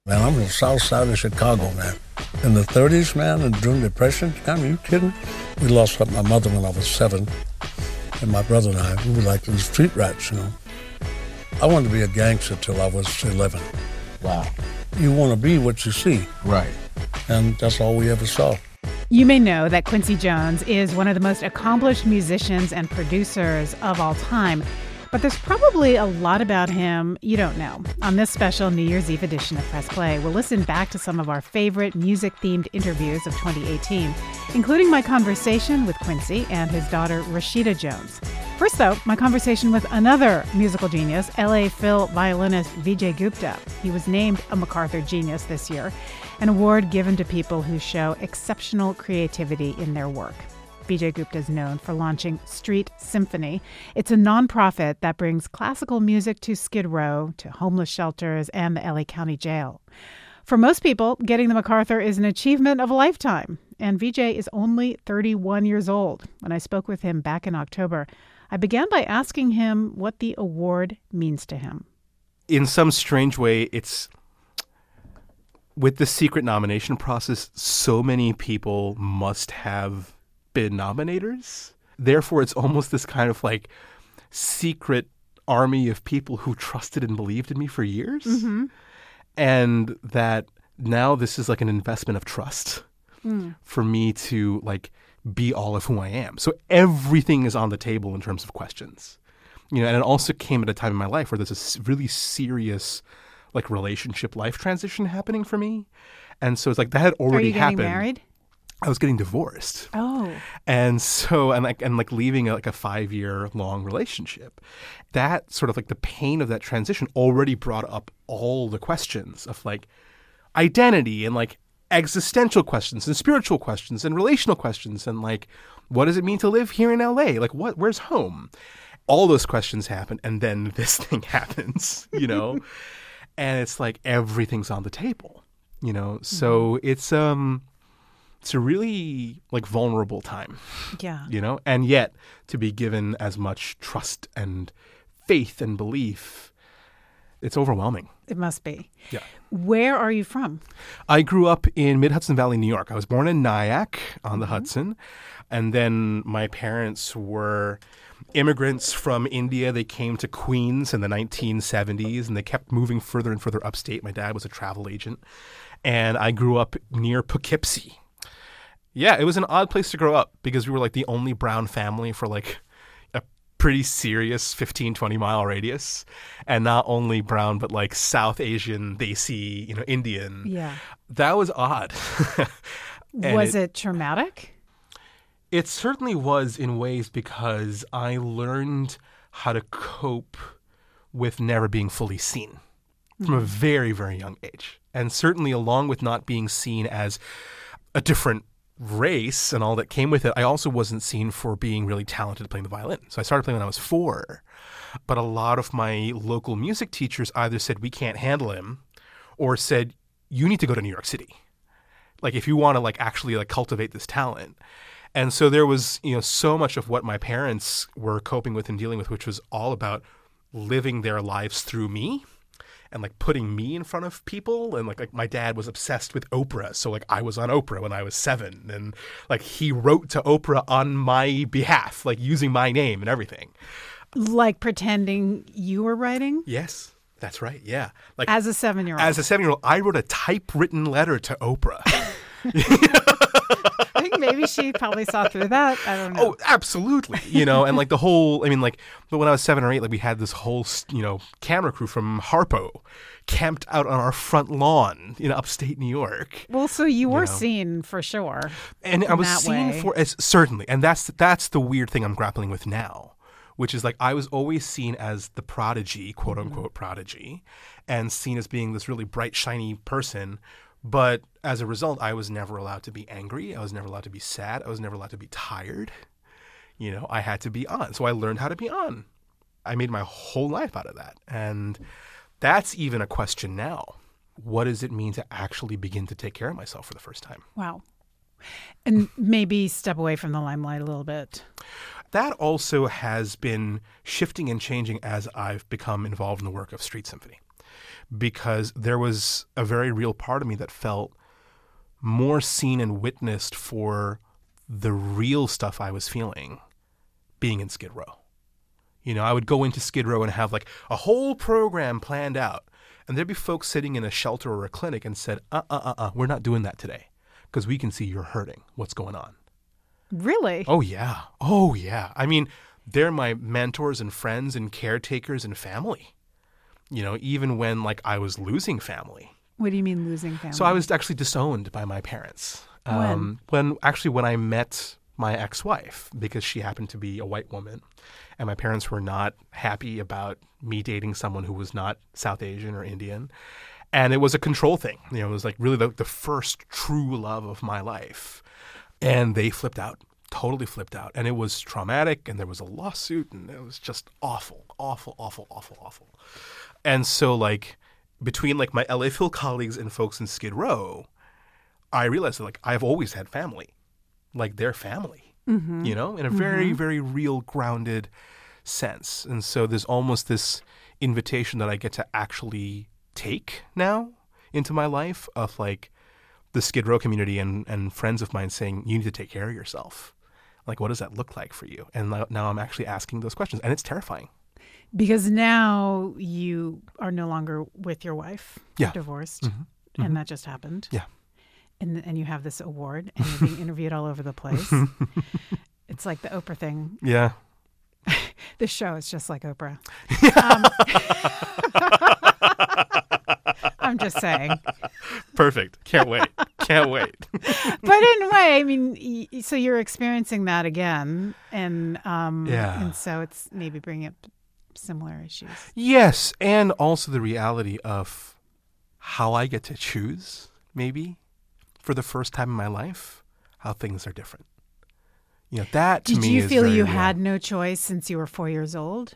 Man, I'm from the south side of Chicago, man. In the 30s, man, and during the Depression, are you kidding? We lost my mother when I was 7, and my brother and I, we were like these street rats, you know. I wanted to be a gangster till I was 11. Wow. You want to be what you see. Right. And that's all we ever saw. You may know that Quincy Jones is one of the most accomplished musicians and producers of all time, but there's probably a lot about him you don't know. On this special New Year's Eve edition of Press Play, we'll listen back to some of our favorite music-themed interviews of 2018, including my conversation with Quincy and his daughter Rashida Jones. First, though, my conversation with another musical genius, L.A. Phil violinist Vijay Gupta. He was named a MacArthur Genius this year, an award given to people who show exceptional creativity in their work. Vijay Gupta is known for launching Street Symphony. It's a nonprofit that brings classical music to Skid Row, to homeless shelters, and the LA County Jail. For most people, getting the MacArthur is an achievement of a lifetime. And Vijay is only 31 years old. When I spoke with him back in October, I began by asking him what the award means to him. In some strange way, it's with the secret nomination process, so many people must have been nominators. Therefore, it's almost this kind of like secret army of people who trusted and believed in me for years. Mm-hmm. And that now this is like an investment of trust for me to like be all of who I am. So everything is on the table in terms of questions. You know, and it also came at a time in my life where there's a really serious like relationship life transition happening for me. And so it's like that had already happened. Are you getting married? I was getting divorced. Oh. And so, and leaving like a 5-year long relationship. That sort of like the pain of that transition already brought up all the questions of like identity and like existential questions and spiritual questions and relational questions and like, what does it mean to live here in LA? Like where's home? All those questions happen. And then this thing happens, you know, and it's like everything's on the table, you know? So it's a really like vulnerable time, you know, and yet to be given as much trust and faith and belief, it's overwhelming. It must be. Yeah. Where are you from? I grew up in Mid-Hudson Valley, New York. I was born in Nyack on the Hudson. And then my parents were immigrants from India. They came to Queens in the 1970s and they kept moving further and further upstate. My dad was a travel agent. And I grew up near Poughkeepsie. Yeah, it was an odd place to grow up because we were like the only brown family for like a pretty serious 15, 20-mile radius. And not only brown, but like South Asian, Desi, you know, Indian. Yeah. That was odd. Was it traumatic? It certainly was in ways because I learned how to cope with never being fully seen from a very, very young age. And certainly along with not being seen as a different race and all that came with it, I also wasn't seen for being really talented at playing the violin. So I started playing when I was 4. But a lot of my local music teachers either said, we can't handle him, or said, you need to go to New York City. Like, if you want to like actually like cultivate this talent. And so there was, you know, so much of what my parents were coping with and dealing with, which was all about living their lives through me. And like putting me in front of people, and like my dad was obsessed with Oprah, so like I was on Oprah when I was 7, and like he wrote to Oprah on my behalf, like using my name and everything. Like pretending you were writing? Yes, that's right. Yeah, like as a 7-year-old. As a 7-year-old, I wrote a typewritten letter to Oprah. I think maybe she probably saw through that. I don't know. Oh, absolutely. You know, and like the whole, I mean, like, but when I was 7 or 8, like we had this whole, you know, camera crew from Harpo camped out on our front lawn in upstate New York. Well, so you were seen for sure. And I was seen for, as certainly. And that's the weird thing I'm grappling with now, which is like I was always seen as the prodigy, quote unquote prodigy, and seen as being this really bright, shiny person. But as a result, I was never allowed to be angry. I was never allowed to be sad. I was never allowed to be tired. You know, I had to be on. So I learned how to be on. I made my whole life out of that. And that's even a question now. What does it mean to actually begin to take care of myself for the first time? Wow. And maybe step away from the limelight a little bit. That also has been shifting and changing as I've become involved in the work of Street Symphony. because there was a very real part of me that felt more seen and witnessed for the real stuff I was feeling being in Skid Row. I would go into Skid Row and have like a whole program planned out. And there'd be folks sitting in a shelter or a clinic and said, we're not doing that today because we can see you're hurting. What's going on? Really? Oh, yeah. Oh, yeah. I mean, they're my mentors and friends and caretakers and family, even when like I was losing family. What do you mean losing family? So I was actually disowned by my parents. When? When I met my ex-wife, because she happened to be a white woman, and my parents were not happy about me dating someone who was not South Asian or Indian. And it was a control thing. It was like really the first true love of my life. And they flipped out, totally flipped out. And it was traumatic, and there was a lawsuit, and it was just awful, awful, awful, awful, awful. And so like between like my LA Phil colleagues and folks in Skid Row, I realized that like I've always had family. Like their family, in a very, very real, grounded sense. And so there's almost this invitation that I get to actually take now into my life of like the Skid Row community and friends of mine saying, you need to take care of yourself. Like, what does that look like for you? And now I'm actually asking those questions, and it's terrifying. Because now you are no longer with your wife. Yeah. You're divorced. Mm-hmm. And that just happened. Yeah. And you have this award, and you're being interviewed all over the place. It's like the Oprah thing. Yeah. This show is just like Oprah. I'm just saying. Perfect. Can't wait. Can't wait. But in a way, I mean, so you're experiencing that again, and and so it's maybe bringing up similar issues. Yes, and also the reality of how I get to choose, maybe, for the first time in my life, how things are different. That to me is Did you feel you real. had no choice since you were 4 years old?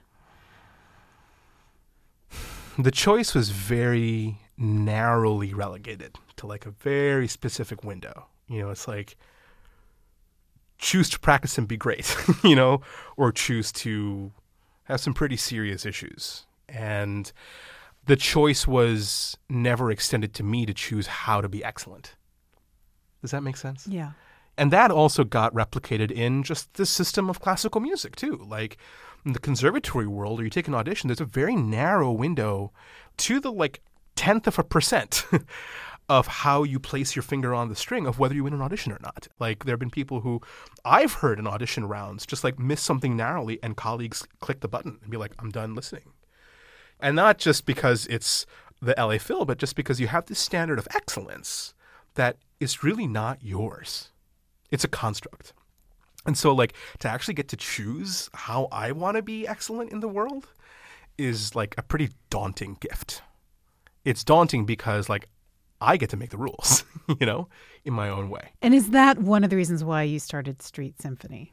The choice was very narrowly relegated to like a very specific window. It's like choose to practice and be great, or choose to have some pretty serious issues. And the choice was never extended to me to choose how to be excellent. Does that make sense? Yeah. And that also got replicated in just the system of classical music, too. Like in the conservatory world, where you take an audition, there's a very narrow window to the like 0.1% of how you place your finger on the string of whether you win an audition or not. Like there have been people who I've heard in audition rounds just like miss something narrowly, and colleagues click the button and be like, I'm done listening. And not just because it's the LA Phil, but just because you have this standard of excellence that is really not yours. It's a construct. And so like to actually get to choose how I want to be excellent in the world is like a pretty daunting gift. It's daunting because like I get to make the rules, in my own way. And is that one of the reasons why you started Street Symphony?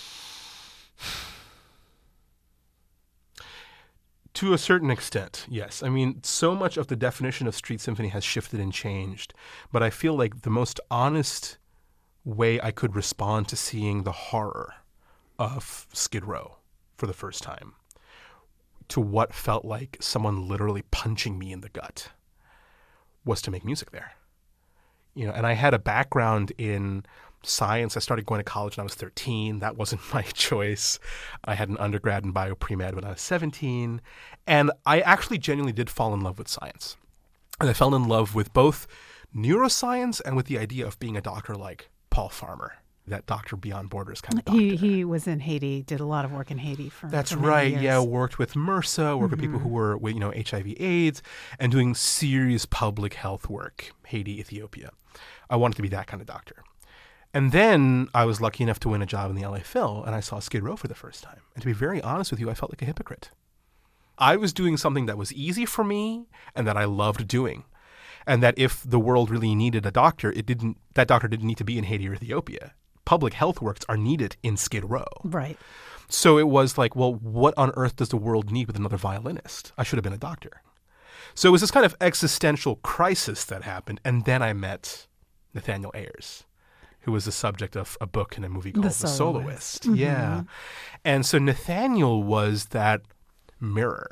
To a certain extent, yes. I mean, so much of the definition of Street Symphony has shifted and changed, but I feel like the most honest way I could respond to seeing the horror of Skid Row for the first time, to what felt like someone literally punching me in the gut, was to make music there. And I had a background in science. I started going to college when I was 13. That wasn't my choice. I had an undergrad in bio pre-med when I was 17. And I actually genuinely did fall in love with science. And I fell in love with both neuroscience and with the idea of being a doctor like Paul Farmer, that Doctor Beyond Borders kind of doctor. He was in Haiti, did a lot of work in Haiti for That's for many right. years. Yeah, worked with MRSA, worked with people who were with, HIV/AIDS, and doing serious public health work, Haiti, Ethiopia. I wanted to be that kind of doctor. And then I was lucky enough to win a job in the LA Phil, and I saw Skid Row for the first time. And to be very honest with you, I felt like a hypocrite. I was doing something that was easy for me and that I loved doing. And that if the world really needed a doctor, that doctor didn't need to be in Haiti or Ethiopia. Public health works are needed in Skid Row. Right. So it was like, well, what on earth does the world need with another violinist? I should have been a doctor. So it was this kind of existential crisis that happened. And then I met Nathaniel Ayers, who was the subject of a book and a movie called The Soloist. Mm-hmm. Yeah. And so Nathaniel was that mirror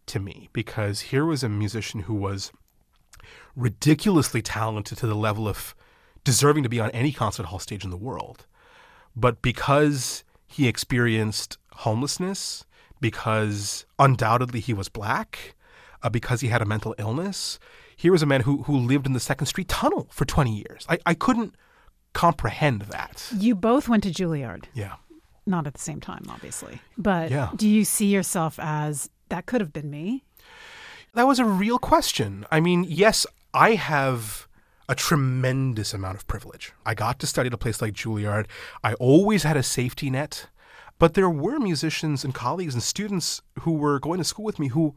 to me, because here was a musician who was ridiculously talented to the level of deserving to be on any concert hall stage in the world. But because he experienced homelessness, because undoubtedly he was black, because he had a mental illness, here was a man who lived in the Second Street Tunnel for 20 years. I couldn't comprehend that. You both went to Juilliard. Yeah. Not at the same time, obviously. But Yeah. do you see yourself as, that could have been me? That was a real question. I mean, yes, I have a tremendous amount of privilege. I got to study at a place like Juilliard. I always had a safety net. But there were musicians and colleagues and students who were going to school with me who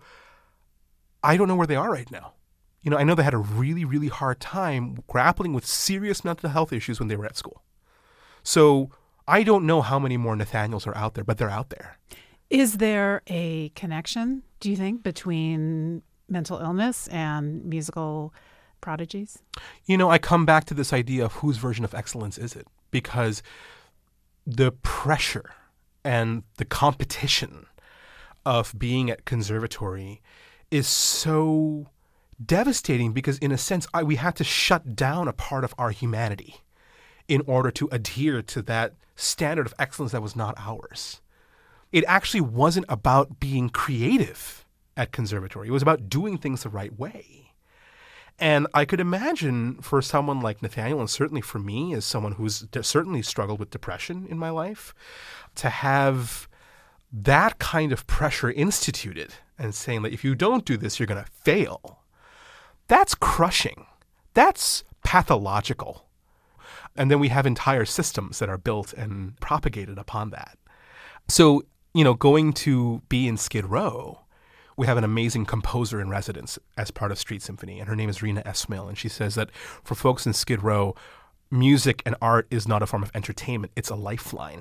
I don't know where they are right now. You know, I know they had a really, really hard time grappling with serious mental health issues when they were at school. So I don't know how many more Nathaniels are out there, but they're out there. Is there a connection, do you think, between mental illness and musical prodigies? You know, I come back to this idea of whose version of excellence is it? Because the pressure and the competition of being at conservatory is so devastating, because in a sense, we had to shut down a part of our humanity in order to adhere to that standard of excellence that was not ours. It actually wasn't about being creative at conservatory. It was about doing things the right way. And I could imagine for someone like Nathaniel, and certainly for me as someone who's certainly struggled with depression in my life, to have that kind of pressure instituted and saying that if you don't do this, you're going to fail. That's crushing. That's pathological. And then we have entire systems that are built and propagated upon that. So, you know, going to be in Skid Row, we have an amazing composer in residence as part of Street Symphony, and her name is Rena Esmail. And she says that for folks in Skid Row, music and art is not a form of entertainment, it's a lifeline.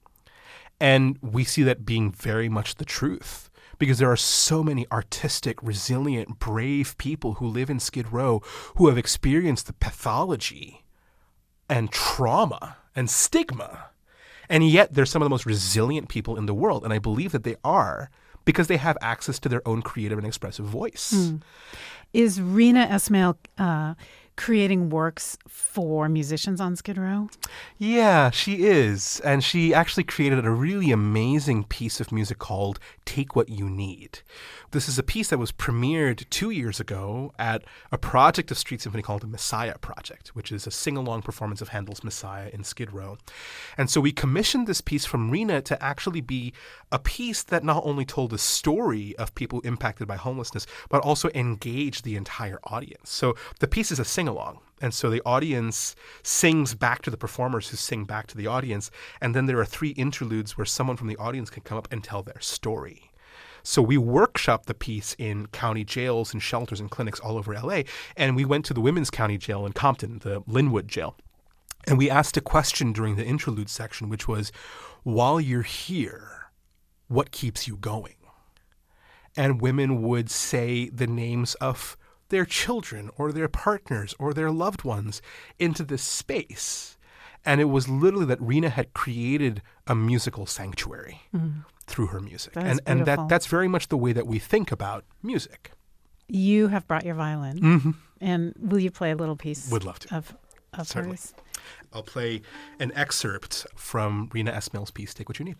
And we see that being very much the truth, because there are so many artistic, resilient, brave people who live in Skid Row who have experienced the pathology and trauma and stigma. And yet they're some of the most resilient people in the world. And I believe that they are because they have access to their own creative and expressive voice. Is Rena Esmail creating works for musicians on Skid Row? Yeah, she is. And she actually created a really amazing piece of music called Take What You Need. This is a piece that was premiered 2 years ago at a project of Street Symphony called the Messiah Project, which is a sing-along performance of Handel's Messiah in Skid Row. And so we commissioned this piece from Rena to actually be a piece that not only told the story of people impacted by homelessness, but also engaged the entire audience. So the piece is a sing-along. And so the audience sings back to the performers who sing back to the audience. And then there are 3 interludes where someone from the audience can come up and tell their story. So we workshopped the piece in county jails and shelters and clinics all over LA. And we went to the Women's County Jail in Compton, the Linwood Jail. And we asked a question during the interlude section, which was, while you're here, what keeps you going? And women would say the names of their children or their partners or their loved ones into this space. And it was literally that Rena had created a musical sanctuary through her music. And that's very much the way that we think about music. You have brought your violin. And will you play a little piece? Would love to. Of Certainly. hers? I'll play an excerpt from Rena Esmail's piece, Take What You Need.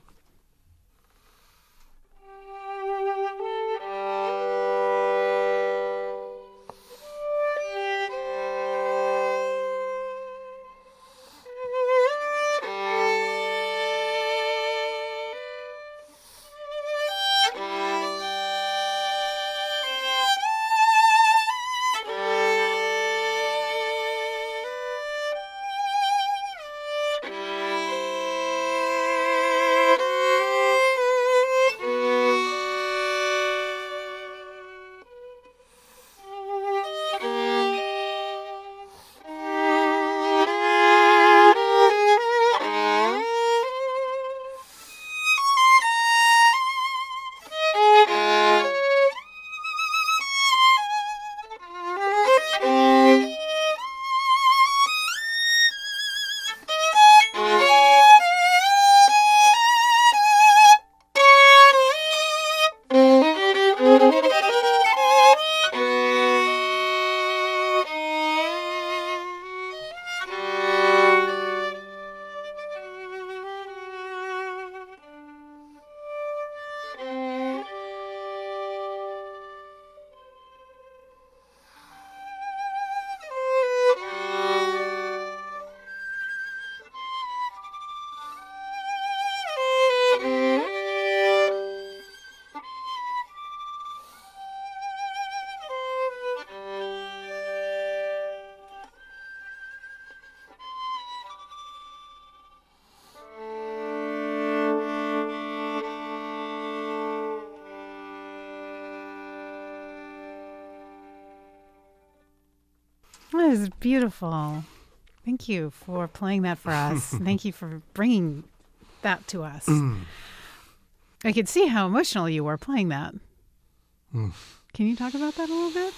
is beautiful. Thank you for playing that for us. Thank you for bringing that to us. I could see how emotional you were playing that. Can you talk about that a little bit?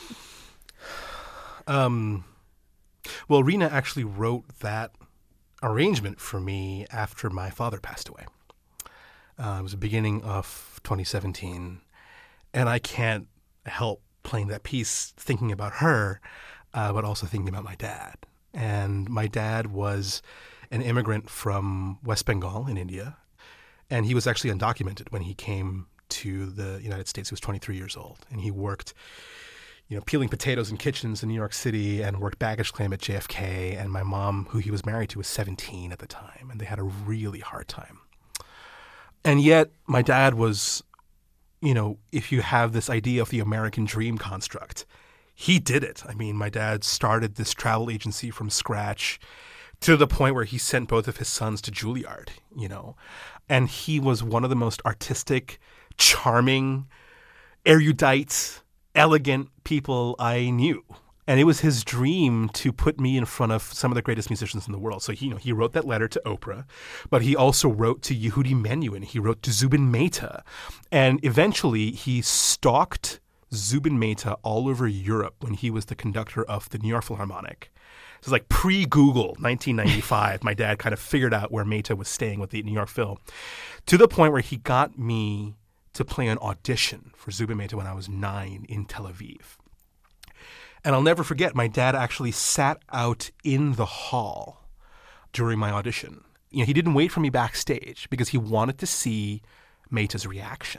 Well, Rena actually wrote that arrangement for me after my father passed away. It was the beginning of 2017, and I can't help playing that piece thinking about her, but also thinking about my dad. And my dad was an immigrant from West Bengal in India, and he was actually undocumented when he came to the United States. He was 23 years old, and he worked peeling potatoes in kitchens in New York City and worked baggage claim at JFK. And my mom, who he was married to, was 17 at the time, and they had a really hard time. And yet my dad was, if you have this idea of the American dream construct, he did it. I mean, my dad started this travel agency from scratch to the point where he sent both of his sons to Juilliard, and he was one of the most artistic, charming, erudite, elegant people I knew. And it was his dream to put me in front of some of the greatest musicians in the world. So he wrote that letter to Oprah, but he also wrote to Yehudi Menuhin. He wrote to Zubin Mehta. And eventually he stalked Zubin Mehta all over Europe when he was the conductor of the New York Philharmonic. This is like pre-Google, 1995. My dad kind of figured out where Mehta was staying with the New York Phil, to the point where he got me to play an audition for Zubin Mehta when I was 9 in Tel Aviv. And I'll never forget, my dad actually sat out in the hall during my audition. He didn't wait for me backstage because he wanted to see Mehta's reaction.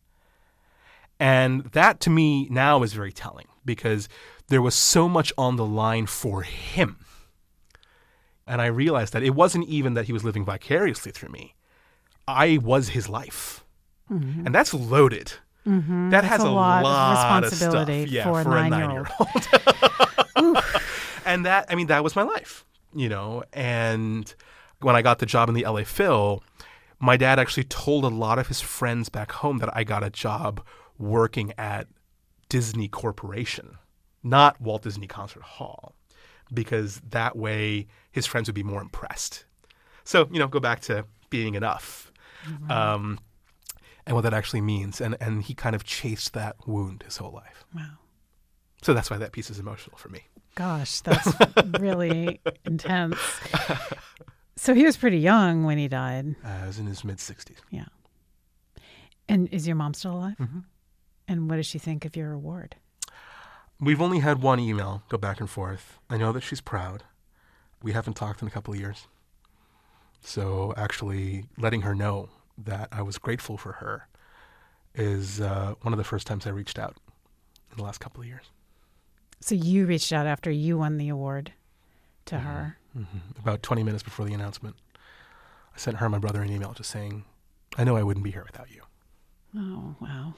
And that, to me, now is very telling because there was so much on the line for him. And I realized that it wasn't even that he was living vicariously through me. I was his life. Mm-hmm. And that's loaded. Mm-hmm. That has a lot of responsibility for a 9-year-old. And that was my life, And when I got the job in the LA Phil, my dad actually told a lot of his friends back home that I got a job working at Disney Corporation, not Walt Disney Concert Hall, because that way his friends would be more impressed. So, go back to being enough. Mm-hmm. And what that actually means. And he kind of chased that wound his whole life. Wow. So that's why that piece is emotional for me. Gosh, that's really intense. So he was pretty young when he died. He was in his mid-60s. Yeah. And is your mom still alive? Mm-hmm. And what does she think of your award? We've only had one email go back and forth. I know that she's proud. We haven't talked in a couple of years. So actually letting her know that I was grateful for her is one of the first times I reached out in the last couple of years. So you reached out after you won the award to mm-hmm. her? Mm-hmm. About 20 minutes before the announcement. I sent her and my brother an email just saying, I know I wouldn't be here without you. Oh, wow.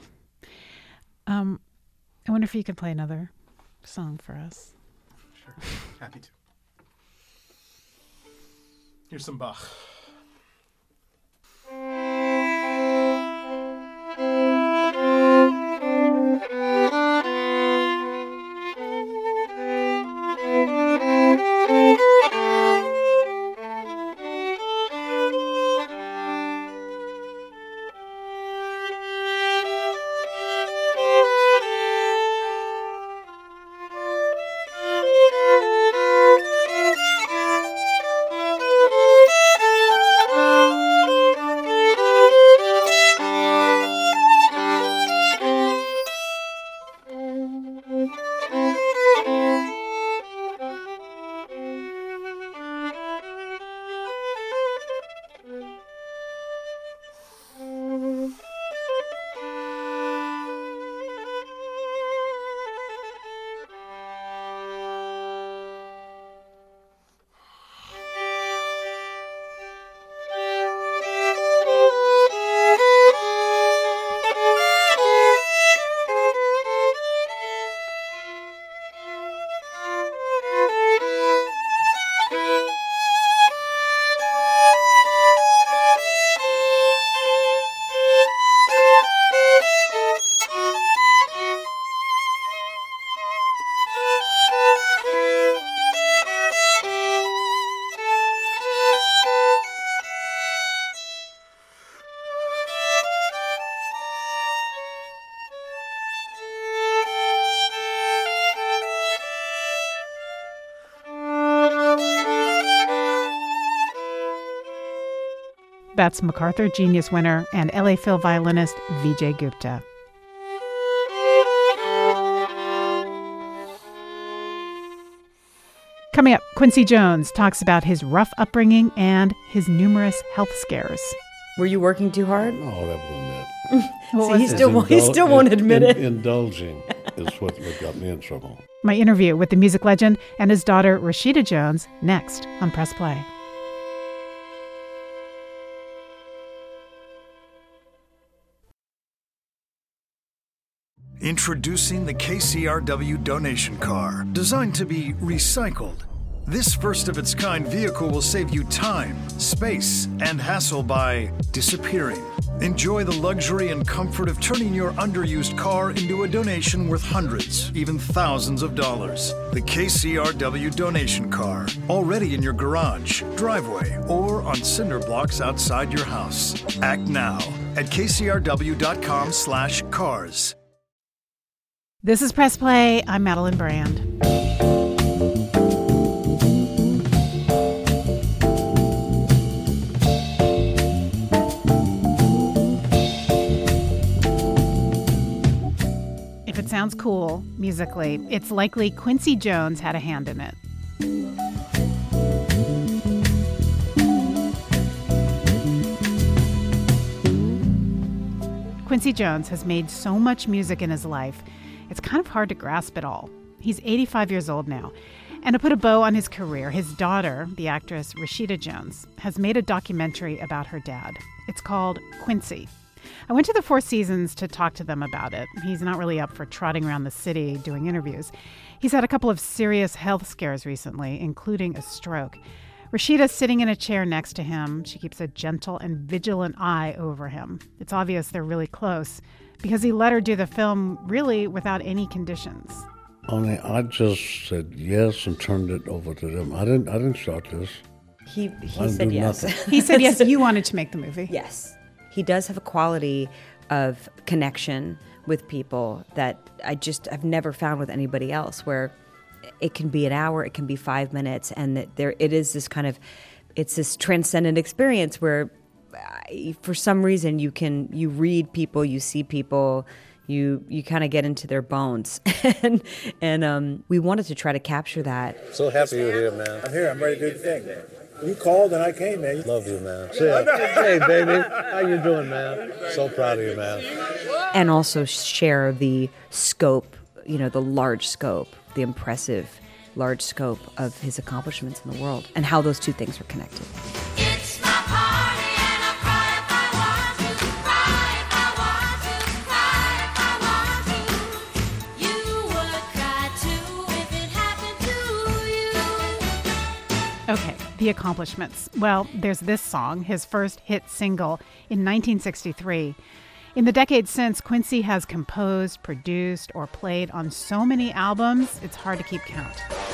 I wonder if you could play another song for us. Sure. Happy to. Here's some Bach. That's MacArthur Genius winner and LA Phil violinist Vijay Gupta. Coming up, Quincy Jones talks about his rough upbringing and his numerous health scares. Were you working too hard? Oh, that wasn't it. See, he still won't admit it. Indulging is what got me in trouble. My interview with the music legend and his daughter Rashida Jones next on Press Play. Introducing the KCRW donation car, designed to be recycled. This first-of-its-kind vehicle will save you time, space, and hassle by disappearing. Enjoy the luxury and comfort of turning your underused car into a donation worth hundreds, even thousands of dollars. The KCRW donation car, already in your garage, driveway, or on cinder blocks outside your house. Act now at kcrw.com/cars. This is Press Play. I'm Madeline Brand. If it sounds cool musically, it's likely Quincy Jones had a hand in it. Quincy Jones has made so much music in his life, it's kind of hard to grasp it all. He's 85 years old now. And to put a bow on his career, his daughter, the actress Rashida Jones, has made a documentary about her dad. It's called Quincy. I went to the Four Seasons to talk to them about it. He's not really up for trotting around the city doing interviews. He's had a couple of serious health scares recently, including a stroke. Rashida's sitting in a chair next to him. She keeps a gentle and vigilant eye over him. It's obvious they're really close because he let her do the film really without any conditions. Only I just said yes and turned it over to them. I didn't start this. He said yes. He said yes, you wanted to make the movie. Yes. He does have a quality of connection with people that I've never found with anybody else, where it can be an hour, it can be 5 minutes, and it is this kind of, it's this transcendent experience where for some reason you read people, you see people, you kind of get into their bones. and we wanted to try to capture that. So happy you're here, man. I'm here. I'm ready to do the thing. You called and I came, man. Love you, man. Hey, baby. How you doing, man? So proud of you, man. And also share the scope, the large scope, the impressive large scope of his accomplishments in the world and how those two things are connected. It's my party and I'll cry if I want to, cry if I want to, cry if I want to. You would cry too if it happened to you. Okay, the accomplishments. Well, there's this song, his first hit single in 1963. In the decades since, Quincy has composed, produced, or played on so many albums, it's hard to keep count.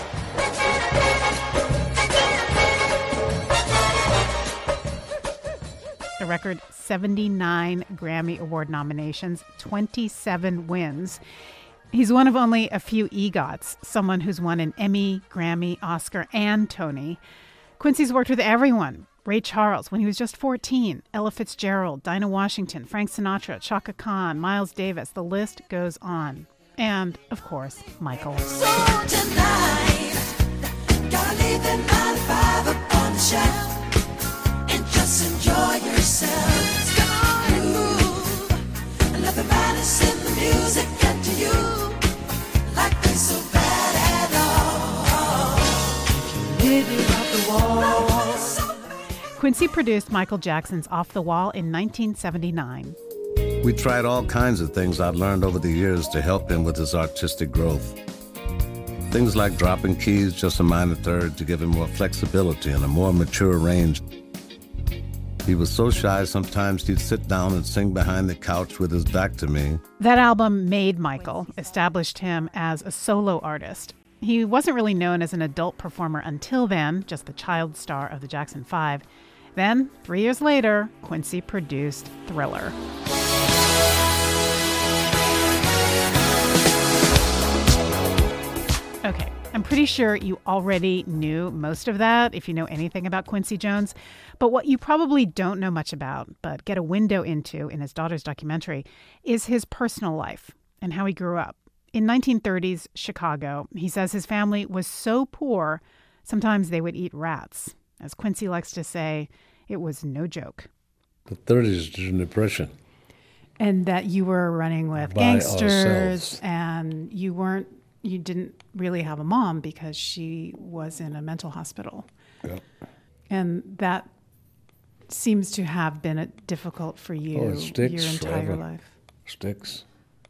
A record 79 Grammy Award nominations, 27 wins. He's one of only a few EGOTs, someone who's won an Emmy, Grammy, Oscar, and Tony. Quincy's worked with everyone. Ray Charles, when he was just 14, Ella Fitzgerald, Dinah Washington, Frank Sinatra, Chaka Khan, Miles Davis, the list goes on. And, of course, Michael. So tonight, gotta leave the 9-5 up on the shelf and just enjoy yourself. Come on and move, and let the madness in the music get to you. Like this so bad at all. Hit it off the wall. Quincy produced Michael Jackson's Off the Wall in 1979. We tried all kinds of things I'd learned over the years to help him with his artistic growth. Things like dropping keys just a minor third to give him more flexibility and a more mature range. He was so shy sometimes he'd sit down and sing behind the couch with his back to me. That album made Michael, established him as a solo artist. He wasn't really known as an adult performer until then, just the child star of the Jackson 5. Then, 3 years later, Quincy produced Thriller. Okay, I'm pretty sure you already knew most of that if you know anything about Quincy Jones. But what you probably don't know much about, but get a window into in his daughter's documentary, is his personal life and how he grew up. In 1930s Chicago, he says his family was so poor, sometimes they would eat rats. As Quincy likes to say, it was no joke. The 30s, during the Depression. And that you were running with By gangsters ourselves. and you didn't really have a mom because she was in a mental hospital. Yep. And that seems to have been difficult for you Oh, it sticks your entire forever. life. Sticks.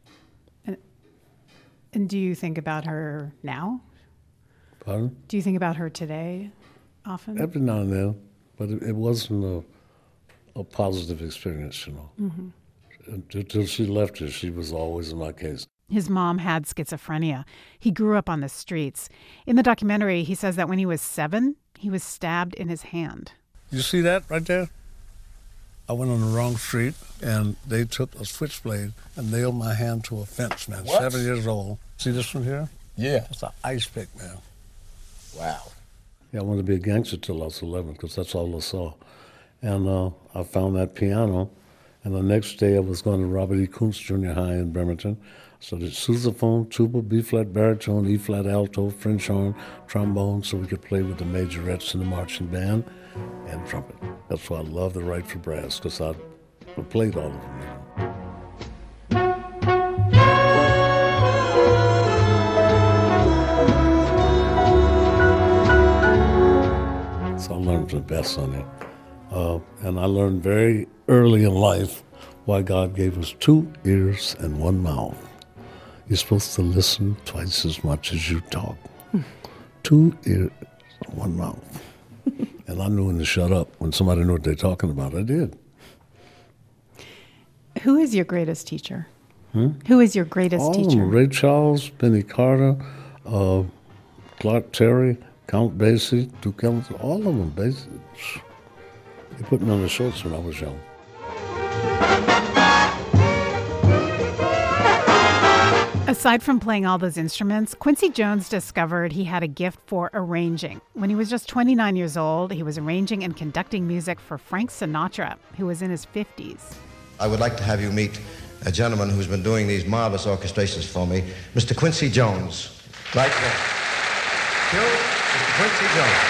And do you think about her now? Pardon? Do you think about her today often? Every now and then, but it wasn't a positive experience, you know. Mm-hmm. Until she left us, she was always in my case. His mom had schizophrenia. He grew up on the streets. In the documentary, he says that when he was 7, he was stabbed in his hand. You see that right there? I went on the wrong street, and they took a switchblade and nailed my hand to a fence, man. What? 7 years old. See this one here? Yeah. It's an ice pick, man. Wow. Yeah, I wanted to be a gangster till I was 11 because that's all I saw. And I found that piano, and the next day I was going to Robert E. Kuntz Junior High in Bremerton. So the sousaphone, tuba, B-flat baritone, E-flat alto, French horn, trombone, so we could play with the majorettes in the marching band, and trumpet. That's why I love the right for brass, because I played all of them. You know. So I learned the best on it. And I learned very early in life why God gave us 2 ears and 1 mouth. You're supposed to listen twice as much as you talk. 2 ears and 1 mouth. And I knew when to shut up. When somebody knew what they're talking about, I did. Who is your greatest teacher? Who is your greatest All of teacher? them. Ray Charles, Benny Carter, Clark Terry, Count Basie, Duke Ellington, all of them, basically. They put me on the shorts when I was young. Aside from playing all those instruments, Quincy Jones discovered he had a gift for arranging. When he was just 29 years old, he was arranging and conducting music for Frank Sinatra, who was in his 50s. I would like to have you meet a gentleman who's been doing these marvelous orchestrations for me, Mr. Quincy Jones. Right there. Cue, Mr. Quincy Jones.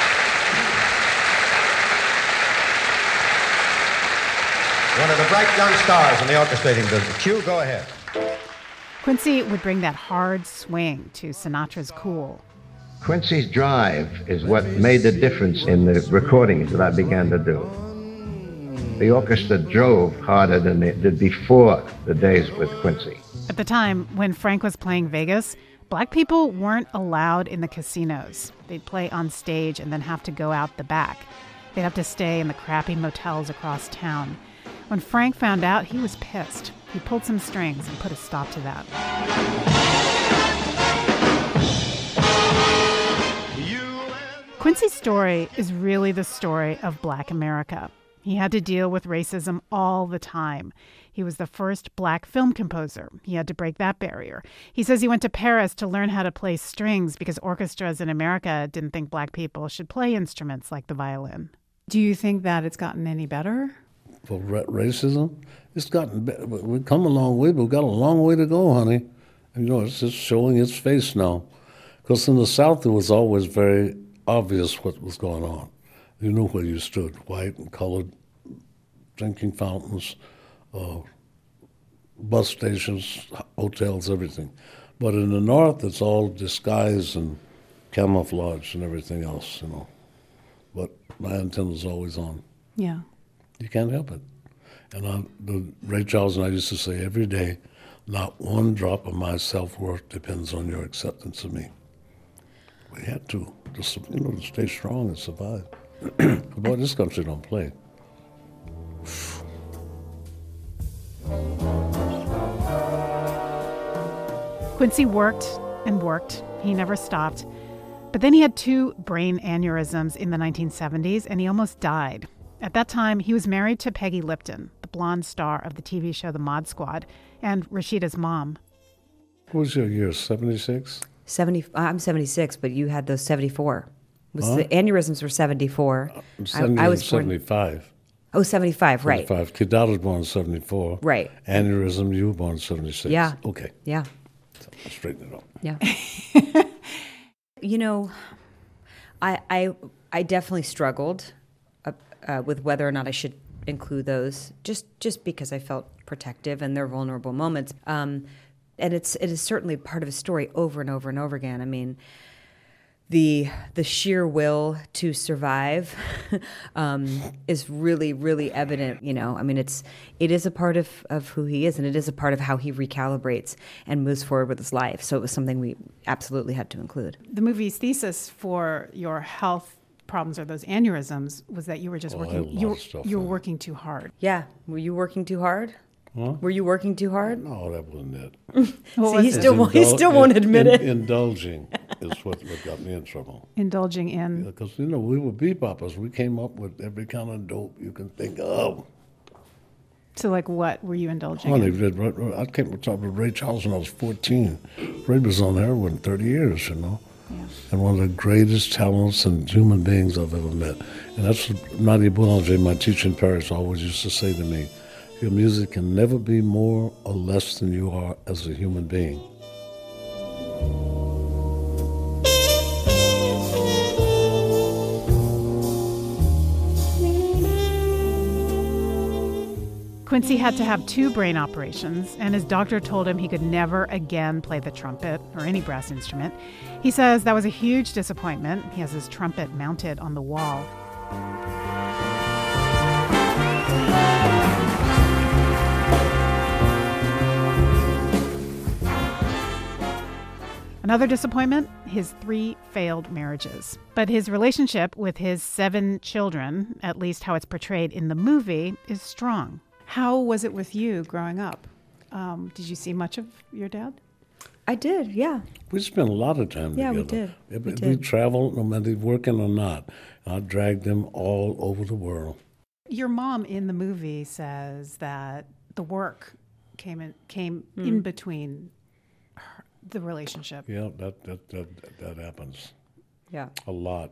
One of the bright young stars in the orchestrating business. Cue, go ahead. Quincy would bring that hard swing to Sinatra's cool. Quincy's drive is what made the difference in the recordings that I began to do. The orchestra drove harder than it did before the days with Quincy. At the time, when Frank was playing Vegas, black people weren't allowed in the casinos. They'd play on stage and then have to go out the back. They'd have to stay in the crappy motels across town. When Frank found out, he was pissed. He pulled some strings and put a stop to that. Quincy's story is really the story of Black America. He had to deal with racism all the time. He was the first black film composer. He had to break that barrier. He says he went to Paris to learn how to play strings because orchestras in America didn't think black people should play instruments like the violin. Do you think that it's gotten any better? For racism, it's gotten better. We've come a long way, but we've got a long way to go, honey. And, it's just showing its face now. Because in the South, it was always very obvious what was going on. You knew where you stood, white and colored, drinking fountains, bus stations, hotels, everything. But in the North, it's all disguise and camouflage and everything else, But my antenna's always on. Yeah. You can't help it. And Ray Charles and I used to say every day, not one drop of my self-worth depends on your acceptance of me. We had to to stay strong and survive. Boy, this country don't play. Quincy worked and worked. He never stopped. But then he had 2 brain aneurysms in the 1970s, and he almost died. At that time, he was married to Peggy Lipton, the blonde star of the TV show The Mod Squad, and Rashida's mom. What was your year, 76? I'm 76, but you had those 74. The aneurysms were 74. I was 75. Oh, 75, right. 75. Kidal was born in 74. Right. Aneurysm, you were born in 76. Yeah. Okay. Yeah. So I'll straighten it up. Yeah. You know, I definitely struggled with whether or not I should include those, just because I felt protective and their vulnerable moments. And it is certainly part of a story over and over and over again. I mean, the sheer will to survive is really, really evident. You know, I mean, it is a part of who he is, and it is a part of how he recalibrates and moves forward with his life. So it was something we absolutely had to include. The movie's thesis for your health problems or those aneurysms was that you were just working. You were working too hard. Yeah, were you working too hard? Huh? Were you working too hard? No, that wasn't it. See, he still won't admit it. Indulging is what got me in trouble. Indulging in. Because, we were beboppers. We came up with every kind of dope you can think of. So, like, what were you indulging in? I came to talk with Ray Charles when I was 14. Ray was on heroin 30 years, Yeah. And one of the greatest talents and human beings I've ever met. And that's what Nadia Boulanger, my teacher in Paris, always used to say to me. Your music can never be more or less than you are as a human being. Quincy had to have 2 brain operations, and his doctor told him he could never again play the trumpet or any brass instrument. He says that was a huge disappointment. He has his trumpet mounted on the wall. Another disappointment, his 3 failed marriages. But his relationship with his 7 children, at least how it's portrayed in the movie, is strong. How was it with you growing up? Did you see much of your dad? I did, yeah. We spent a lot of time together. Yeah, we did. We traveled, no matter working or not. I dragged them all over the world. Your mom in the movie says that the work came in between the relationship. Yeah, that happens. Yeah. A lot.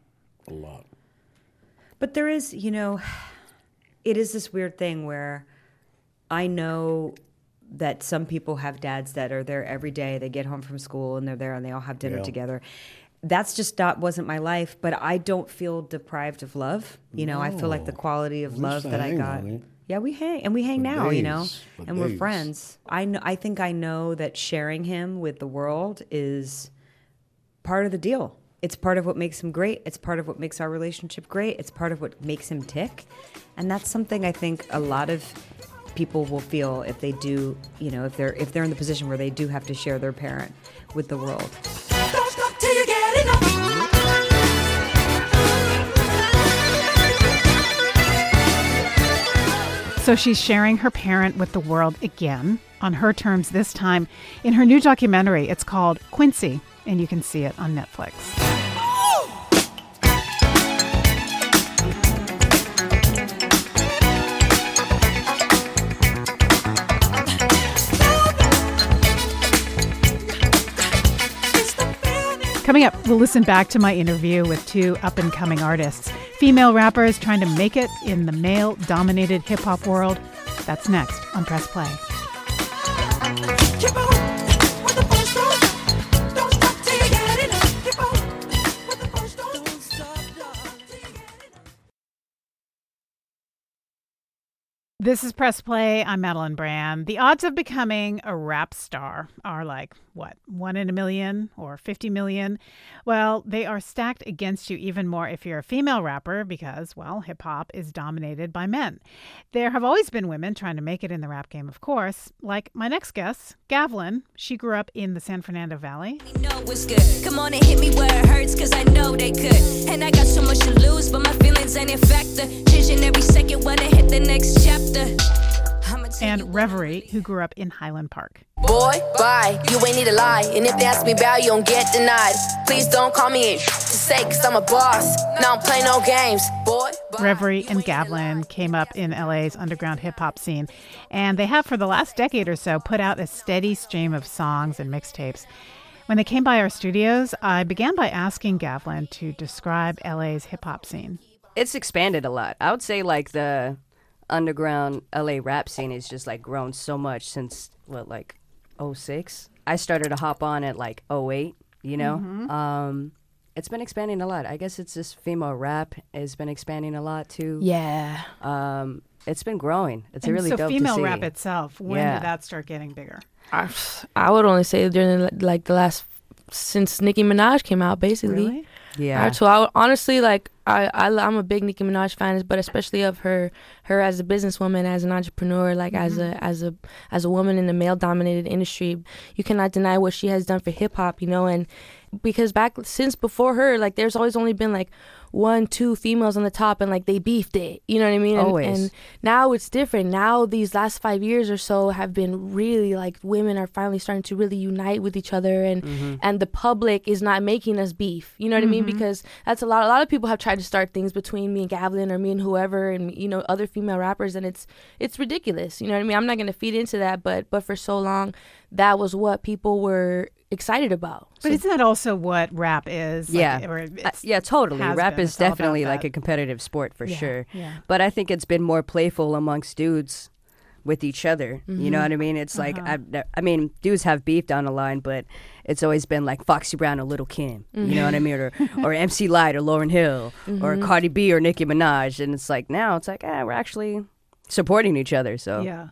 But there is, it is this weird thing where I know that some people have dads that are there every day. They get home from school and they're there and they all have dinner together. That's just wasn't my life, but I don't feel deprived of love. I feel like the quality of love that I got. Honey. Yeah, we hang, and we hang now, and we're friends. I think I know that sharing him with the world is part of the deal. It's part of what makes him great. It's part of what makes our relationship great. It's part of what makes him tick. And that's something I think a lot of people will feel if they do, if they're in the position where they do have to share their parent with the world. Don't stop till you get enough. So she's sharing her parent with the world again, on her terms this time, in her new documentary. It's called Quincy, and you can see it on Netflix. Coming up, we'll listen back to my interview with 2 up-and-coming artists, female rappers trying to make it in the male-dominated hip-hop world. That's next on Press Play. This is Press Play. I'm Madeline Brand. The odds of becoming a rap star are like, 1 in a million or 50 million? Well, they are stacked against you even more if you're a female rapper because, hip-hop is dominated by men. There have always been women trying to make it in the rap game, of course, like my next guest, Gavlin. She grew up in the San Fernando Valley. You know what's good. Come on and hit me where it hurts, because I know they could. And I got so much to lose, but my feelings ain't a factor. Changing every second when I hit the next chapter. And Reverie, who grew up in Highland Park. Boy, bye, you ain't need to lie. And if they ask me about you, don't get denied. Please don't call me to say, cause I'm a boss. Now I'm playing no games. Boy, bye. Reverie and Gavlin came up in LA's underground hip-hop scene. And they have, for the last decade or so, put out a steady stream of songs and mixtapes. When they came by our studios, I began by asking Gavlin to describe LA's hip hop scene. It's expanded a lot. I would say like the underground LA rap scene has just like grown so much since like 06. I started to hop on at like 08, you know? It's been expanding a lot. I guess it's just female rap has been expanding a lot too. Yeah. It's been growing. It's And really so dope to see. female rap itself, when did that start getting bigger? I would only say during like the last, since Nicki Minaj came out, basically. Really? Yeah. So I would, honestly, like I'm a big Nicki Minaj fan, but especially of her as a businesswoman, as an entrepreneur, like as a woman in a male dominated industry. You cannot deny what she has done for hip hop, you know, and because since before her, like there's always only been like 1-2 females on the top, and like they beefed it, you know what I mean? And now it's different. Now these last 5 years or so have been really like women are finally starting to really unite with each other, and the public is not making us beef, you know what I mean? Because that's a lot of people have tried to start things between me and Gavlin or me and whoever, and you know, other female rappers, and it's ridiculous, you know what I mean? I'm not going to feed into that, but for so long that was what people were excited about. But isn't that also what rap is? Yeah, yeah, totally. Rap is definitely like a competitive sport for sure. Yeah. But I think it's been more playful amongst dudes with each other. You know what I mean? It's like, I mean, dudes have beef down the line, but it's always been like Foxy Brown or Lil' Kim. You know what I mean? Or MC Lyte or Lauryn Hill or Cardi B or Nicki Minaj. And it's like now it's like, we're actually supporting each other. So yeah.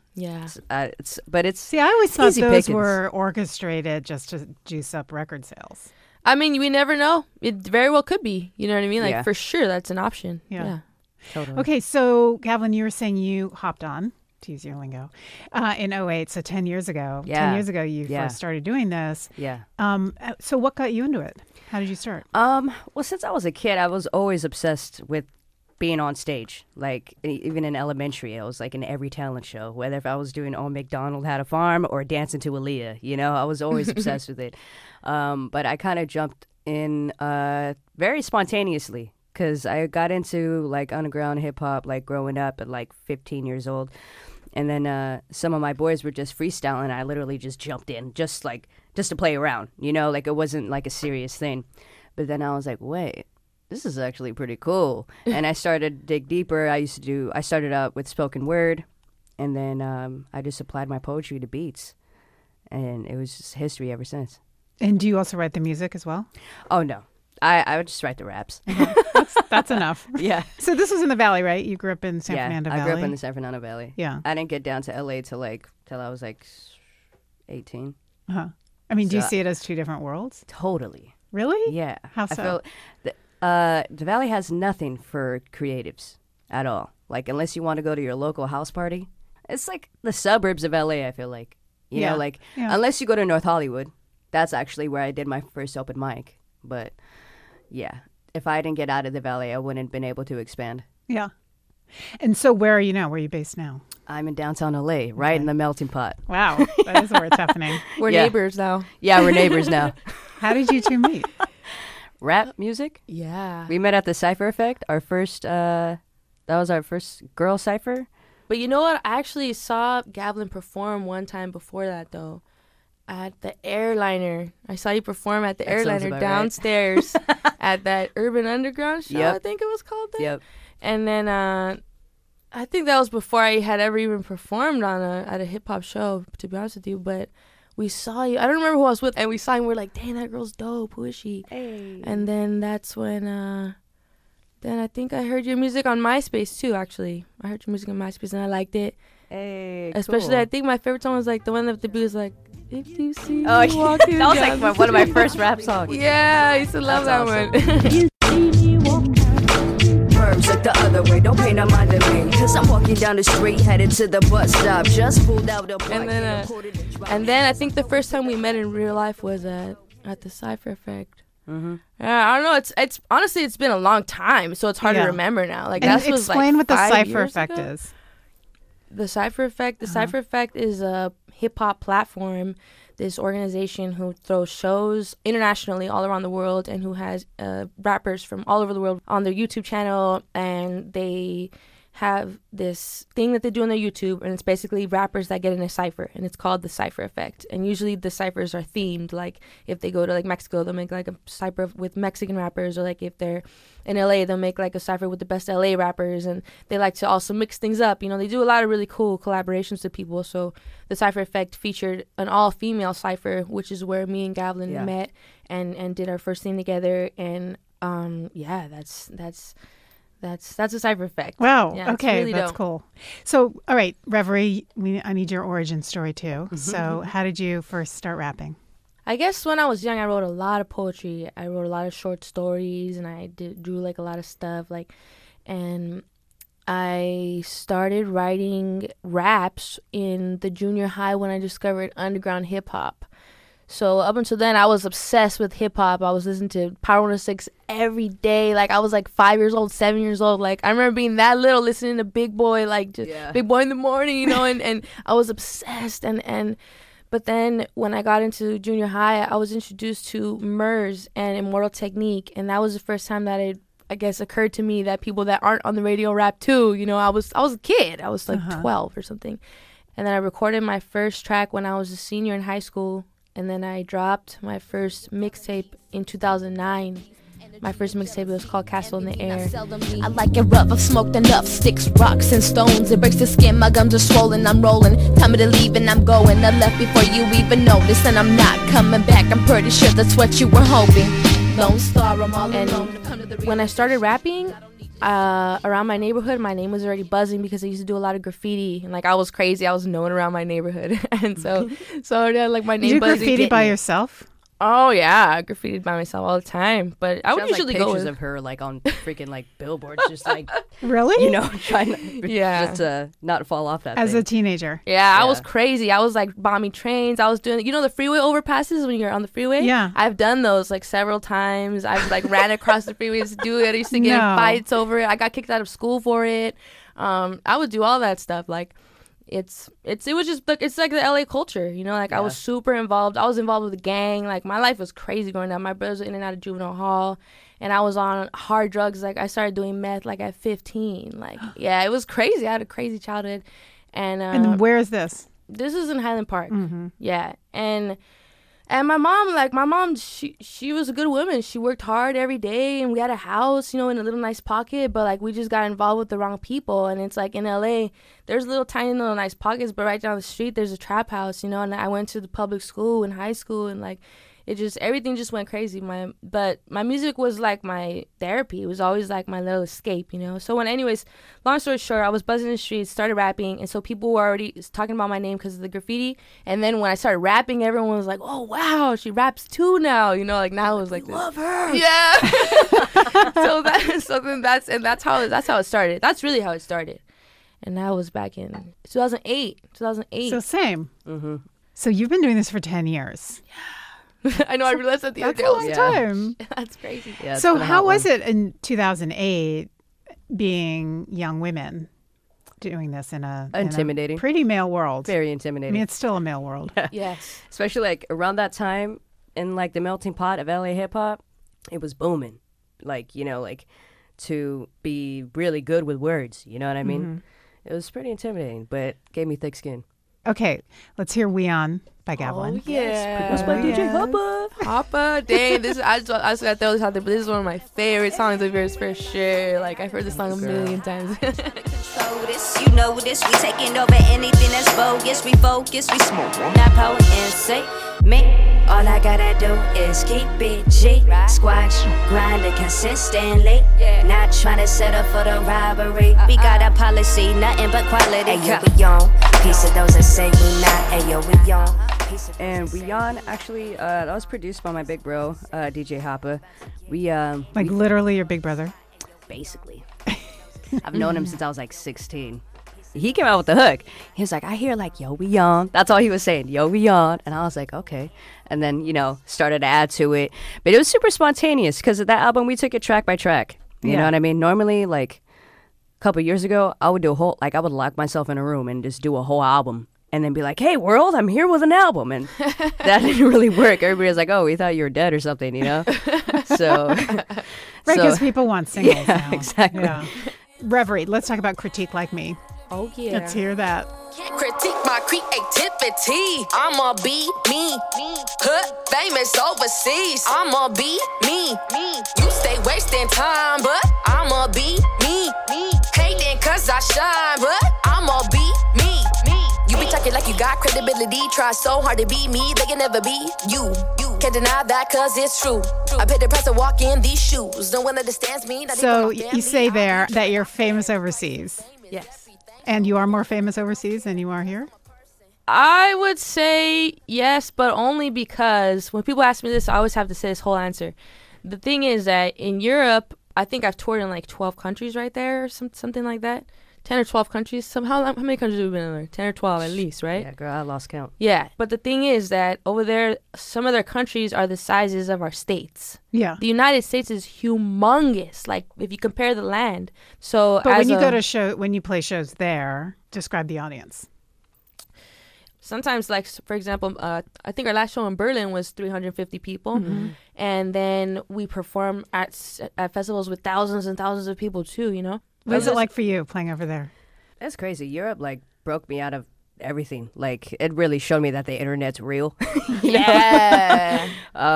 But it's see, I always thought easy those pickings. were orchestrated just to juice up record sales. I mean, we never know. It very well could be. You know what I mean? Like for sure, that's an option. Yeah. Totally. Okay, so Gavlin, you were saying you hopped on, to use your lingo, in 08, so 10 years ago. Yeah. 10 years ago, you first started doing this. Yeah. So what got you into it? How did you start? Well, since I was a kid, I was always obsessed with being on stage. Like even in elementary, I was like in every talent show, whether if I was doing Old MacDonald Had a Farm or dancing to Aaliyah, you know, I was always obsessed with it. But I kind of jumped in very spontaneously because I got into like underground hip hop like growing up at like 15 years old. And then some of my boys were just freestyling. I literally just jumped in just to play around, you know, like it wasn't like a serious thing. But then I was like, wait, this is actually pretty cool. And I started to dig deeper. I started out with spoken word, and then I just applied my poetry to beats. And it was just history ever since. And do you also write the music as well? Oh, no. I would just write the raps. That's enough. Yeah. So this was in the Valley, right? You grew up in San Fernando Valley? I grew up in the San Fernando Valley. Yeah. I didn't get down to LA till I was like 18. Uh-huh. I mean, do you see it as two different worlds? Totally. Really? Yeah. How so? The Valley has nothing for creatives at all. Like, unless you want to go to your local house party. It's like the suburbs of LA, I feel like. You know, like, unless you go to North Hollywood. That's actually where I did my first open mic. But, yeah, if I didn't get out of the Valley, I wouldn't have been able to expand. Yeah. And so where are you now? Where are you based now? I'm in downtown LA, right in the melting pot. Wow. That is where it's happening. We're neighbors now. Yeah, we're neighbors now. How did you two meet? Rap music? Yeah. We met at the Cypher Effect. That was our first girl cypher. But you know what? I actually saw Gavlin perform one time before that, though. At the Airliner. I saw you perform at the Airliner downstairs at that Urban Underground show, I think it was called then. Yep. And then I think that was before I had ever even performed at a hip-hop show, to be honest with you. But we saw you. I don't remember who I was with. And we saw you and we were like, dang, that girl's dope. Who is she? Hey. And then that's when... then I think I heard your music on MySpace, too, actually. I heard your music on MySpace, and I liked it. Hey, especially, cool. I think my favorite song was like the one that the beat was like, if you see me walking that was like one of my first rap songs. Yeah, I used to love that awesome. one. You see me walking. Verbs look the other way, don't pay no mind to me. Cause I'm walking down the street, headed to the bus stop. Just pulled out the bike. And then I think the first time we met in real life was at the Cypher Effect. Mm-hmm. I don't know. It's honestly, it's been a long time, so it's hard to remember now. Like, and that was explain like what the 5 Cypher years Effect ago. is. The Cypher Effect. The Cypher Effect is a hip hop platform. This organization who throws shows internationally all around the world and who has rappers from all over the world on their YouTube channel, and they have this thing that they do on their YouTube, and it's basically rappers that get in a cipher, and it's called the Cipher Effect. And usually the ciphers are themed. Like if they go to like Mexico, they'll make like a cipher with Mexican rappers, or like if they're in LA, they'll make like a cipher with the best LA rappers, and they like to also mix things up. You know, they do a lot of really cool collaborations with people. So the Cipher Effect featured an all-female cipher, which is where me and Gavlin met and did our first thing together. And that's a Cipher Effect. Wow. Yeah, okay, really that's dope. cool. So, all right, Reverie, I need your origin story too. So, how did you first start rapping? I guess when I was young, I wrote a lot of poetry. I wrote a lot of short stories, and I drew like a lot of stuff. And I started writing raps in the junior high when I discovered underground hip hop. So up until then, I was obsessed with hip hop. I was listening to Power 106 every day. Like I was like 5 years old, 7 years old. Like I remember being that little, listening to Big Boy, like just Big Boy in the morning, you know. And I was obsessed. But then when I got into junior high, I was introduced to Murs and Immortal Technique, and that was the first time that it, I guess, occurred to me that people that aren't on the radio rap too. You know, I was a kid. I was like 12 or something, and then I recorded my first track when I was a senior in high school. And then I dropped my first mixtape in 2009. My first mixtape was called Castle in the Air. I like it rough, I've smoked enough sticks, rocks, and stones. It breaks the skin, my gums are swollen, I'm rolling. Time me to leave and I'm going. I left before you even noticed, and I'm not coming back. I'm pretty sure that's what you were hoping. Lone Star, I'm all alone. When I started rapping, around my neighborhood, my name was already buzzing because I used to do a lot of graffiti, and like I was crazy. I was known around my neighborhood, and so like my name. Did you buzzing. graffiti by yourself? Oh yeah, I graffitied by myself all the time. But I would Sounds usually like go pictures with of her like on freaking like billboards, just like really, you know, trying to just to not fall off that. As thing. a teenager, yeah, I was crazy. I was like bombing trains. I was doing, you know, the freeway overpasses when you're on the freeway. Yeah, I've done those like several times. I've like ran across the freeways to do it. I used to get in fights over it. I got kicked out of school for it. I would do all that stuff. Like it was just like, it's like the LA culture, you know, like I was super involved. I was involved with the gang. Like my life was crazy growing up. My brothers were in and out of juvenile hall, and I was on hard drugs. Like I started doing meth like at 15. Like yeah, it was crazy. I had a crazy childhood. And where is this? This is in Highland Park. Yeah. And my mom, she was a good woman. She worked hard every day, and we had a house, you know, in a little nice pocket, but like we just got involved with the wrong people. And it's like in LA, there's little tiny little nice pockets, but right down the street there's a trap house, you know. And I went to the public school in high school, and like everything just went crazy. But my music was like my therapy. It was always like my little escape, you know. So anyways, long story short, I was buzzing the streets, started rapping, and so people were already talking about my name because of the graffiti. And then when I started rapping, everyone was like, "Oh wow, she raps too now," you know. Like now it was like, love her. Yeah. that's how it started. That's really how it started. And that was back in 2008. So same. So you've been doing this for 10 years. Yeah. I know. I realized that the other day. That's a long time. That's crazy. Yeah, so how was it in 2008 being young women doing this in a pretty male world? Very intimidating. I mean, it's still a male world. Yes. Especially like around that time in like the melting pot of LA hip hop, it was booming. Like, you know, like to be really good with words. You know what I mean? It was pretty intimidating, but gave me thick skin. Okay, let's hear We On by Gavlin. Oh, yeah. Produced by DJ Hoppa. Hoppa, dang, I just gotta throw this out there, but this is one of my favorite songs of yours for sure. Like, I've heard this song a million times. Control this, you know this, we taking over anything that's bogus. We focus, we smoke, not power and say, me. All I gotta do is keep it G. Squash, grind it consistently. Not trying to settle for the robbery. We got a policy, nothing but quality. Ayo, we on. Piece of those that say we not. Ayo, we on. And We On, actually, that was produced by my big bro, DJ Hoppa. We like literally your big brother? Basically. I've known him since I was like 16. He came out with the hook. He was like, I hear like, yo, we on. That's all he was saying, yo, we on. And I was like, okay. And then, you know, started to add to it. But it was super spontaneous because of that album, we took it track by track. You know what I mean? Normally, like a couple years ago, I would do I would lock myself in a room and just do a whole album. And then be like, hey, world, I'm here with an album. And that didn't really work. Everybody was like, oh, we thought you were dead or something, you know? So. Right, because people want singles now. Exactly. Yeah. Reverie, let's talk about Critique Like Me. Oh, yeah. Let's hear that. Critique my creativity. I'ma be me. Famous overseas. I'ma be me. You stay wasting time, but I'ma be me. Hating cause I shine, but I'ma be me. You be talking like you got credibility. Try so hard to be me, they can never be you. Can't deny that cause it's true. I paid the price to walk in these shoes. No one understands me. So you say there that you're famous overseas. Yes. And you are more famous overseas than you are here? I would say yes, but only because when people ask me this, I always have to say this whole answer. The thing is that in Europe, I think I've toured in like 12 countries right there or something like that. 10 or 12 countries. Somehow, how many countries have we been in there? 10 or 12 at least, right? Yeah, girl, I lost count. Yeah, but the thing is that over there, some of their countries are the sizes of our states. Yeah. The United States is humongous, like if you compare the land. So, but when you go to when you play shows there, describe the audience. Sometimes, like, for example, I think our last show in Berlin was 350 people. Mm-hmm. And then we perform at festivals with thousands and thousands of people, too, you know? What is it like for you playing over there? That's crazy. Europe, like, broke me out of everything. Like, it really showed me that the internet's real. Yeah.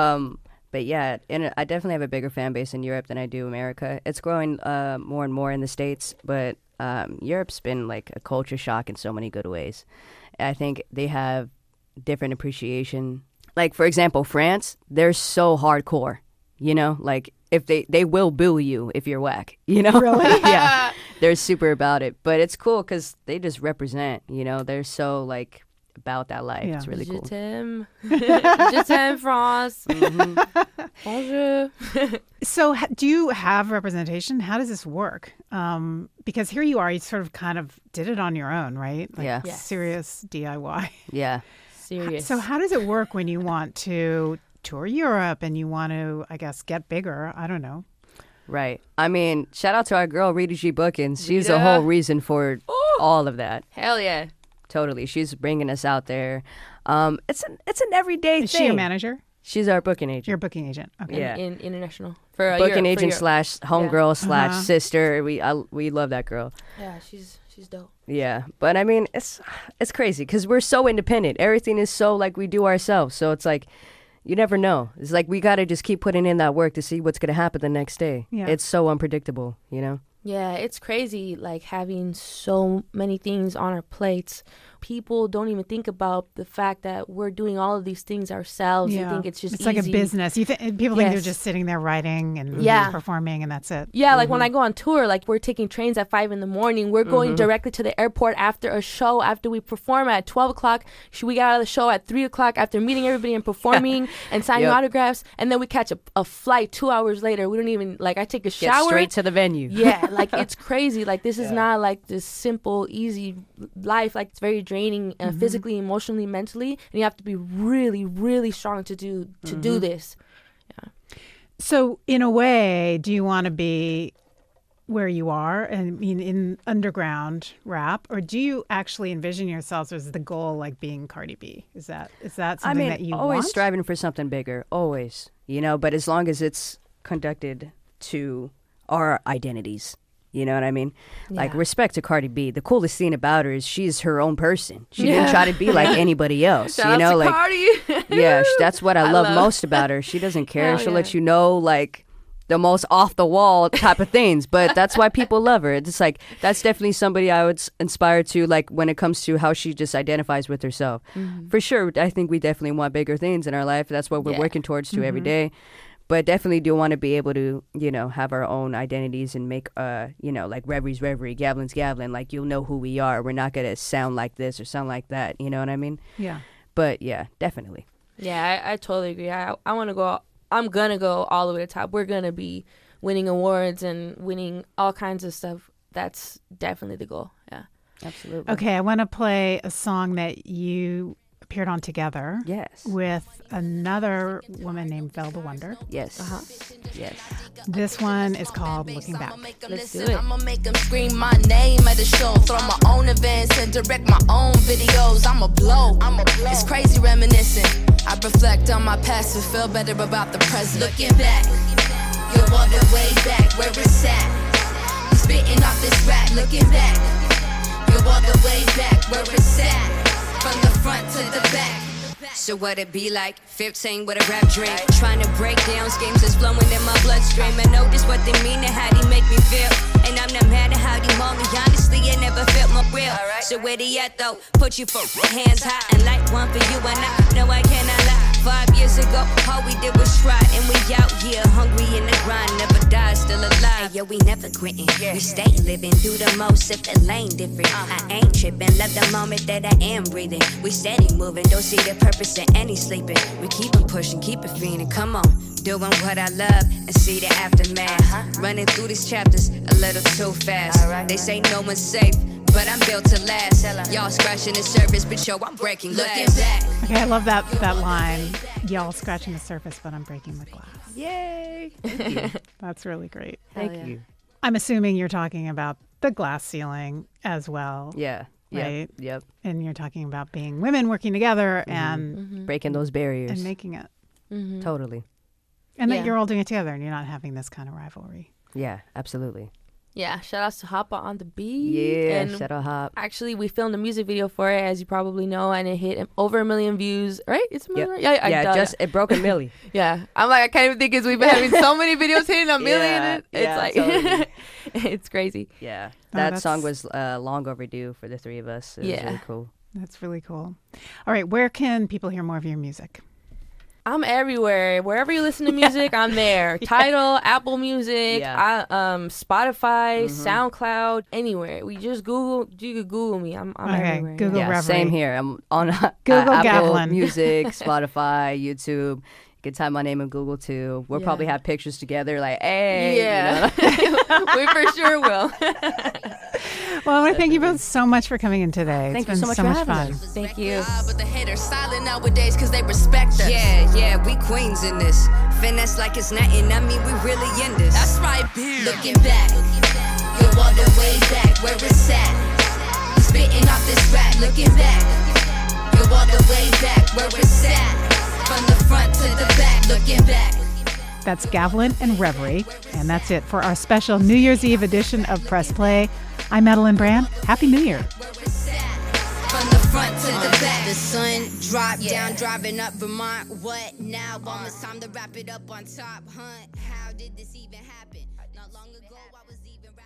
But yeah, I definitely have a bigger fan base in Europe than I do America. It's growing more and more in the States, but Europe's been like a culture shock in so many good ways. I think they have different appreciation. Like, for example, France, they're so hardcore, you know? Like, if they will boo you if you're whack, you know? Really? Yeah. They're super about it. But it's cool because they just represent, you know? They're so, like, about that life. Yeah. It's really cool. Je t'aime, France. Mm-hmm. Bonjour. So do you have representation? How does this work? Because here you are, you sort of kind of did it on your own, right? Like Yeah. Yes. Serious DIY. Yeah. Serious. So how does it work when you want to tour Europe and you want to, I guess, get bigger? I don't know. Right. I mean, shout out to our girl, Rita G. Bookins. She's the Rita. whole reason for all of that. Hell yeah. Totally. She's bringing us out there. It's an everyday Is thing. she your manager? She's our booking agent. Your booking agent. Okay. Yeah. In international. For Booking Europe, agent for Europe. / homegirl Uh-huh. / sister. We love that girl. Yeah, she's dope. Yeah. But I mean, it's crazy because we're so independent. Everything is so like we do ourselves. So it's like, you never know. It's like we got to just keep putting in that work to see what's going to happen the next day. Yeah. It's so unpredictable, you know? Yeah, it's crazy, like, having so many things on our plates. People don't even think about the fact that we're doing all of these things ourselves. Yeah. They think it's just it's easy. like a business. People think they're Yes. just sitting there writing and Yeah. performing and that's it. Yeah, like when I go on tour, like we're taking trains at 5 a.m. We're going directly to the airport after a show. After we perform at 12 o'clock, we get out of the show at 3 o'clock after meeting everybody and performing and signing Yep. autographs. And then we catch a flight 2 hours later. We don't even, like, I take a Get shower. straight to the venue. Yeah, like it's crazy. Like this is not like this simple, easy life. Like it's very draining, physically, emotionally, mentally, and you have to be really, really strong to do this. So in a way, do you want to be where you are? I mean, in underground rap, or do you actually envision yourselves as the goal, like being Cardi B? Is that something that you always want? striving for something bigger, always, you know, but as long as it's conducted to our identities, you know what I mean? Like, respect to Cardi B. The coolest thing about her is she's her own person. She didn't try to be like anybody else, Shout you out know? to Like, Cardi. yeah, that's what I love love- most about her. She doesn't care. Hell She'll yeah. let you know, like, the most off the wall type of things, but that's why people love her. It's like, that's definitely somebody I would inspire to, like, when it comes to how she just identifies with herself. For sure, I think we definitely want bigger things in our life. That's what we're working towards to every day. But definitely do want to be able to, you know, have our own identities and make, you know, like Reverie's Reverie, Gavlin's Gavlin. Like, you'll know who we are. We're not going to sound like this or sound like that. You know what I mean? Yeah. But yeah, definitely. Yeah, I totally agree. I want to go. I'm gonna go all the way to the top. We're gonna be winning awards and winning all kinds of stuff. That's definitely the goal. Yeah, absolutely. Okay, I want to play a song that you appeared on together. Yes. With another woman named Velda Wonder. Yes. Yes. This one is called Looking Back. Let's do it. I'ma make them scream my name at the show. Throw my own events and direct my own videos. I'ma blow. It's crazy reminiscing. I reflect on my past to feel better about the present. Looking back, you're all the way back where it's at. These Spitting off this rap, looking back. Go all the way back where it's at. From the front to the back. So what it be like? 15 with a rap drink. Trying to break down schemes that's flowing in my bloodstream. I know just what they mean and how they make me feel. And I'm not mad at how they mold me. Honestly, it never felt my real. So where they at though? Put you for hands high and light one for you and I. No, I cannot lie. 5 years ago, all we did was try. And we out here hungry in the grind. Never die, still alive. Yo, we never quitting. We stay living, do the most if it ain't different. I ain't tripping, love the moment that I am breathing. We steady moving, don't see the purpose in any sleeping. We keep on pushing, keep it feeling. Come on, doing what I love and see the aftermath. Running through these chapters a little too fast. They say no one's safe, but I'm built to last. Y'all scratching the surface, but yo, I'm breaking glass. Looking back. Okay, I love that line. Y'all scratching the surface, but I'm breaking the glass. Yay! That's really great. Thank you. I'm assuming you're talking about the glass ceiling as well. Yeah. Right? Yep. And you're talking about being women working together and breaking those barriers and making it. Totally. And that you're all doing it together and you're not having this kind of rivalry. Yeah, absolutely. Yeah, shout outs to Hoppa on the beat. Yeah, and shout out Hop. Actually, we filmed a music video for it, as you probably know, and it hit over 1 million views. Right? It's a million. Yep. Right? Yeah, it broke a milli. Yeah, I'm like, I can't even think because we've been having so many videos hitting a million. Yeah, It's like, totally. it's crazy. Yeah, that song was long overdue for the three of us. It was really cool. That's really cool. All right, where can people hear more of your music? I'm everywhere. Wherever you listen to music, I'm there. Tidal, Apple Music, Spotify, SoundCloud, anywhere. We just Google. You could Google me. I'm everywhere. Google Reverie. Same here. I'm on Google Apple Gavlin. Music, Spotify, YouTube. You can type my name in Google too. We'll probably have pictures together, like, hey. Yeah, you know? we for sure will. Well, I want to thank you both so much for coming in today. Thank you it's so been much so for much having fun. us. Thank you. But the haters silent nowadays because they respect us. Yeah, we queens in this. Finesse like it's nothing. I mean, we really in this. That's right, bitch. Looking back, go all the way back where it's at. Spitting off this rap, looking back. Go all the way back where it's at. From the front to the back, looking back. That's Gavlin and Reverie. And that's it for our special New Year's Eve edition of Press Play. I'm Madeline Brand. Happy New Year. From the front to the back. The sun dropped down, driving up Vermont. What now? Almost time to wrap it up on top. Hunt, how did this even happen? Not long ago, I was